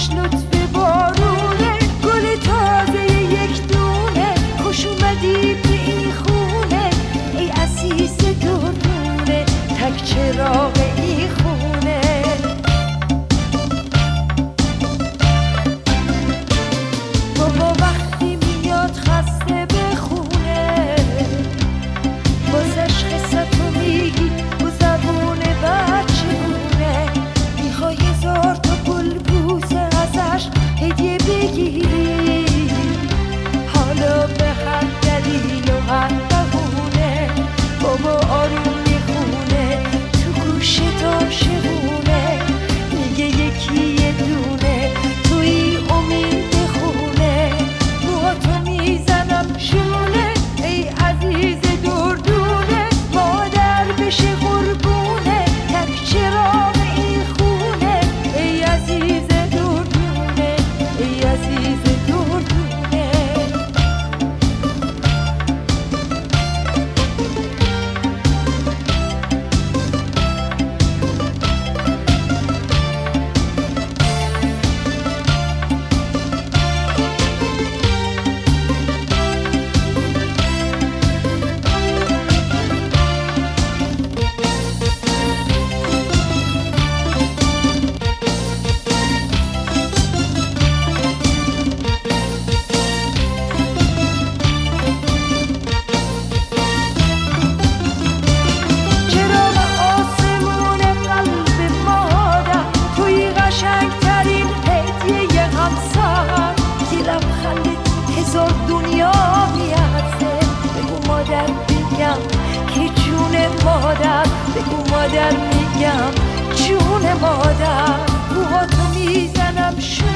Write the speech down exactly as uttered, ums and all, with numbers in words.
چشمش لطف بارونه، گل تازه یک دونه، خوش اومدی به این خونه ای عزیز دردونه، تک چراغ این خونه. بابا وقتی میاد خسته به خونه، بازش قصتو میگی و زبون بچگونه، میخوای هزار تا گل بوسه ازش هدیه بگیری، حالا به هر دلیل و هر بهونه بابا آروم میخونه تو گوشت عاشقونه، میگه یکی یه دونه توی امید خونه، موهاتو میزنم شونه ای عزیز دردونه، مادر بشه قربونه تک چراغ این خونه ای عزیز دردونه، ای عزیز دردونه. هزار دنیا میارزه، بگو مادر میگم که جون مادر، بگو مادر میگم جون مادر، موهاتو میزنم شو